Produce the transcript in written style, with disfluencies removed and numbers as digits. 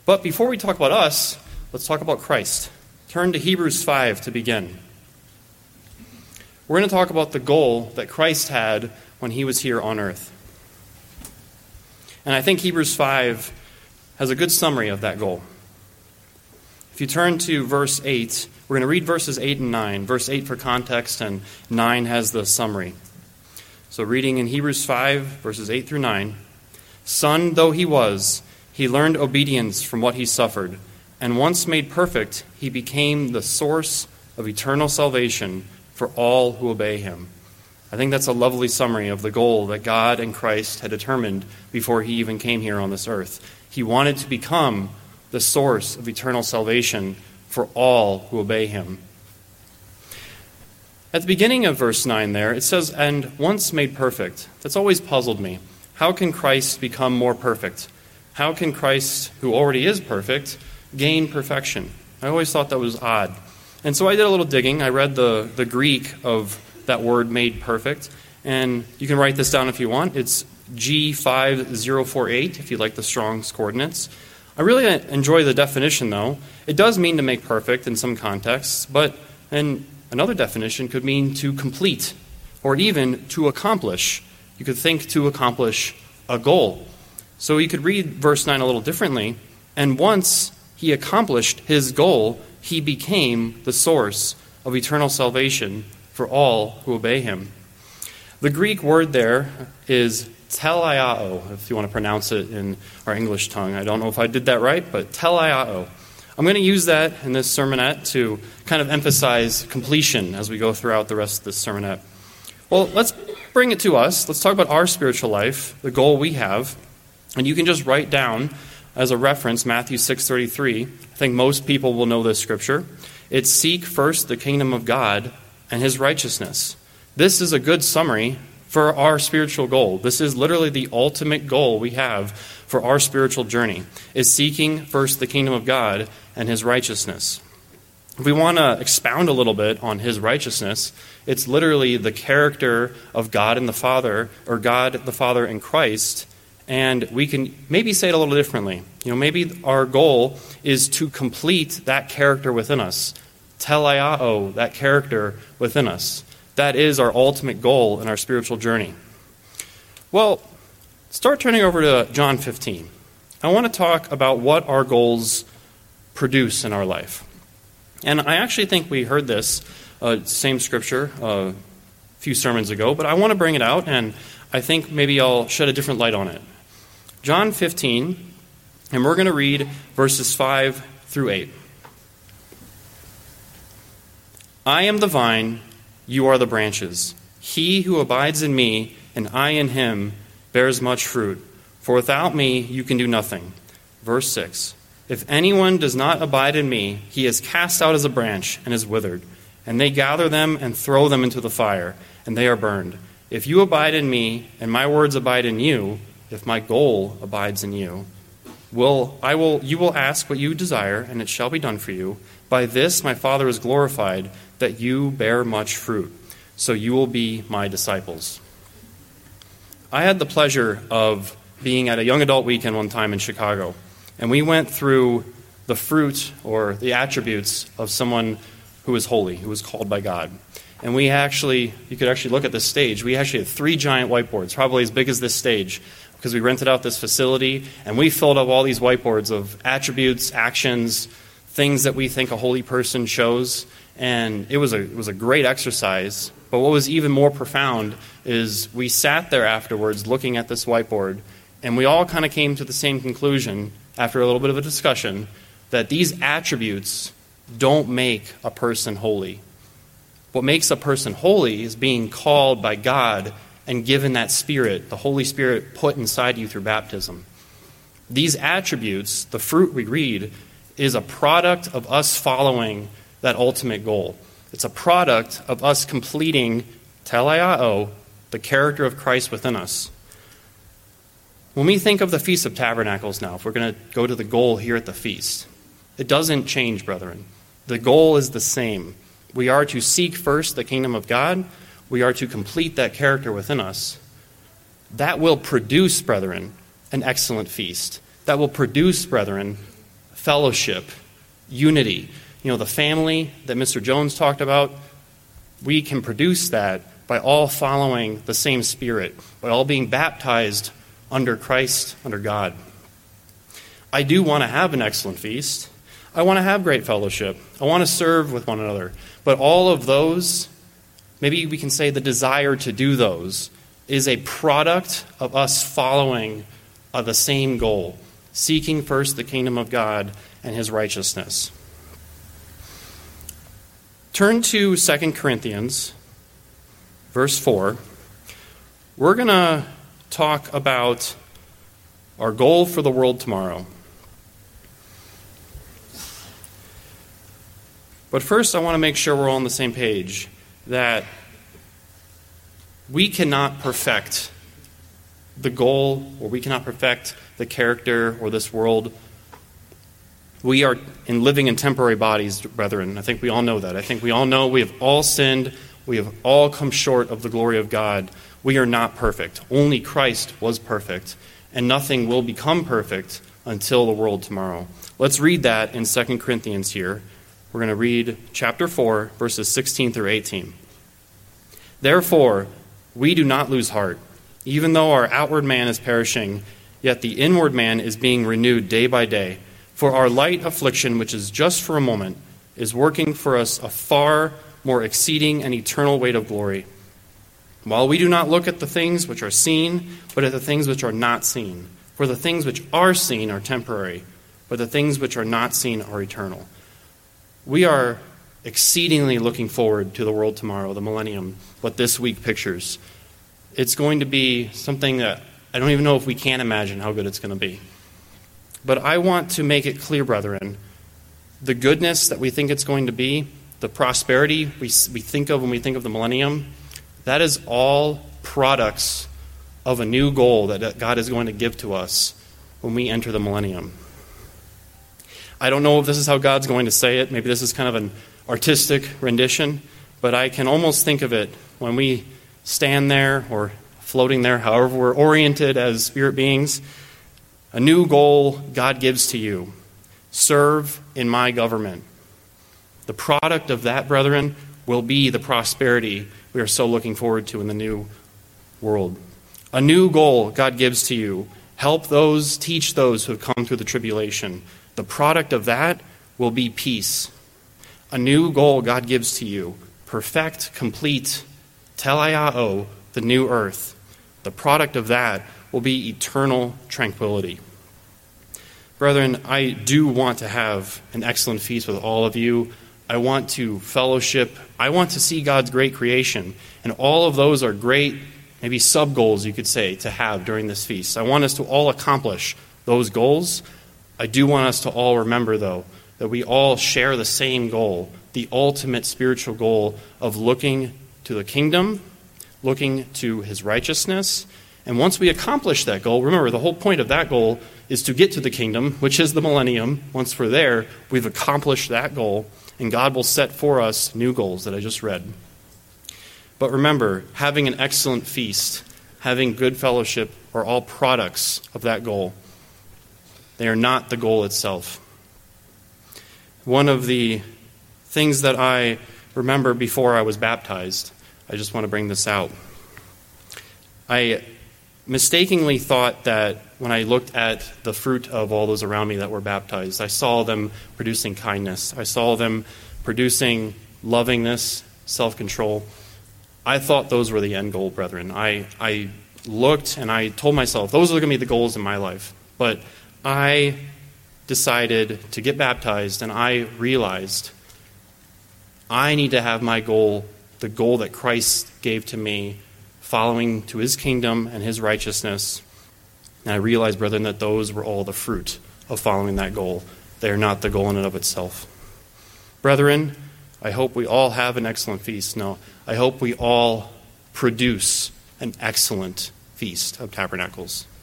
But before we talk about us, let's talk about Christ. Turn to Hebrews 5 to begin. We're going to talk about the goal that Christ had when he was here on earth. And I think Hebrews 5 has a good summary of that goal. If you turn to verse 8, we're going to read verses 8 and 9. Verse 8 for context, and 9 has the summary. So reading in Hebrews 5, verses 8 through 9. Son though he was, he learned obedience from what he suffered, and once made perfect, he became the source of eternal salvation for all who obey him. I think that's a lovely summary of the goal that God and Christ had determined before he even came here on this earth. He wanted to become the source of eternal salvation for all who obey him. At the beginning of verse 9 there, it says, and once made perfect. That's always puzzled me. How can Christ become more perfect? How can Christ, who already is perfect, gain perfection? I always thought that was odd. And so I did a little digging. I read the Greek of that word made perfect. And you can write this down if you want. It's G5048 if you like the Strong's coordinates. I really enjoy the definition, though. It does mean to make perfect in some contexts, but another definition could mean to complete or even to accomplish. You could think to accomplish a goal. So you could read verse 9 a little differently. And once he accomplished his goal, he became the source of eternal salvation for all who obey him. The Greek word there is telaiao, if you want to pronounce it in our English tongue. I don't know if I did that right, but telaiao. I'm going to use that in this sermonette to kind of emphasize completion as we go throughout the rest of this sermonette. Well, let's bring it to us. Let's talk about our spiritual life, the goal we have. And you can just write down as a reference Matthew 6:33. I think most people will know this scripture. It's seek first the kingdom of God and his righteousness. This is a good summary for our spiritual goal. This is literally the ultimate goal we have for our spiritual journey, is seeking first the kingdom of God and his righteousness. If we want to expound a little bit on his righteousness, it's literally the character of God and the Father, or God the Father and Christ. And we can maybe say it a little differently. Maybe our goal is to complete that character within us. Telaiao, that character within us. That is our ultimate goal in our spiritual journey. Well, start turning over to John 15. I want to talk about what our goals produce in our life. And I actually think we heard this same scripture a few sermons ago, but I want to bring it out, and I think maybe I'll shed a different light on it. John 15, and we're going to read verses 5 through 8. I am the vine, you are the branches. He who abides in me, and I in him, bears much fruit. For without me you can do nothing. Verse 6. If anyone does not abide in me, he is cast out as a branch and is withered. And they gather them and throw them into the fire, and they are burned. If you abide in me, and my words abide in you, if my goal abides in you, you will ask what you desire, and it shall be done for you. By this my Father is glorified, that you bear much fruit, so you will be my disciples. I had the pleasure of being at a young adult weekend one time in Chicago, and we went through the fruit or the attributes of someone who is holy, who is called by God. And you could actually look at this stage. We actually had 3 giant whiteboards, probably as big as this stage, because we rented out this facility, and we filled up all these whiteboards of attributes, actions, things that we think a holy person shows. And it was a great exercise. But what was even more profound is we sat there afterwards looking at this whiteboard, and we all kind of came to the same conclusion after a little bit of a discussion that these attributes don't make a person holy. What makes a person holy is being called by God and given that Spirit, the Holy Spirit put inside you through baptism. These attributes, the fruit we read, is a product of us following that ultimate goal. It's a product of us completing telaiao, the character of Christ within us. When we think of the Feast of Tabernacles now, if we're going to go to the goal here at the feast, it doesn't change, brethren. The goal is the same. We are to seek first the kingdom of God. We are to complete that character within us. That will produce, brethren, an excellent feast. That will produce, brethren, fellowship, unity. The family that Mr. Jones talked about, we can produce that by all following the same Spirit, by all being baptized under Christ, under God. I do want to have an excellent feast. I want to have great fellowship. I want to serve with one another. But all of those, maybe we can say the desire to do those, is a product of us following the same goal, seeking first the kingdom of God and his righteousness. Turn to 2 Corinthians, verse 4. We're going to talk about our goal for the world tomorrow. But first, I want to make sure we're all on the same page, that we cannot perfect the goal, or we cannot perfect the character or this world. We are living in temporary bodies, brethren. I think we all know that. I think we all know we have all sinned. We have all come short of the glory of God. We are not perfect. Only Christ was perfect, and nothing will become perfect until the world tomorrow. Let's read that in 2 Corinthians here. We're going to read chapter 4, verses 16 through 18. Therefore, we do not lose heart. Even though our outward man is perishing, yet the inward man is being renewed day by day. For our light affliction, which is just for a moment, is working for us a far more exceeding and eternal weight of glory. While we do not look at the things which are seen, but at the things which are not seen. For the things which are seen are temporary, but the things which are not seen are eternal. We are exceedingly looking forward to the world tomorrow, the millennium, what this week pictures. It's going to be something that I don't even know if we can imagine how good it's going to be. But I want to make it clear, brethren, the goodness that we think it's going to be, the prosperity we think of when we think of the millennium, that is all products of a new goal that God is going to give to us when we enter the millennium. I don't know if this is how God's going to say it. Maybe this is kind of an artistic rendition, but I can almost think of it when we stand there or floating there, however we're oriented as spirit beings. A new goal God gives to you. Serve in my government. The product of that, brethren, will be the prosperity we are so looking forward to in the new world. A new goal God gives to you. Help those, teach those who have come through the tribulation. The product of that will be peace. A new goal God gives to you. Perfect, complete, telaiao, the new earth. The product of that will be eternal tranquility. Brethren, I do want to have an excellent feast with all of you. I want to fellowship. I want to see God's great creation. And all of those are great, maybe sub-goals you could say, to have during this feast. I want us to all accomplish those goals. I do want us to all remember, though, that we all share the same goal, the ultimate spiritual goal of looking to the kingdom, looking to his righteousness. And once we accomplish that goal, remember, the whole point of that goal is to get to the kingdom, which is the millennium. Once we're there, we've accomplished that goal, and God will set for us new goals that I just read. But remember, having an excellent feast, having good fellowship are all products of that goal. They are not the goal itself. One of the things that I remember before I was baptized, I just want to bring this out. I mistakenly thought that when I looked at the fruit of all those around me that were baptized, I saw them producing kindness. I saw them producing lovingness, self-control. I thought those were the end goal, brethren. I looked and I told myself, those are going to be the goals in my life. But I decided to get baptized, and I realized I need to have my goal, the goal that Christ gave to me, following to his kingdom and his righteousness. And I realized, brethren, that those were all the fruit of following that goal. They are not the goal in and of itself. Brethren, I hope we all have an excellent feast. No, I hope we all produce an excellent Feast of Tabernacles.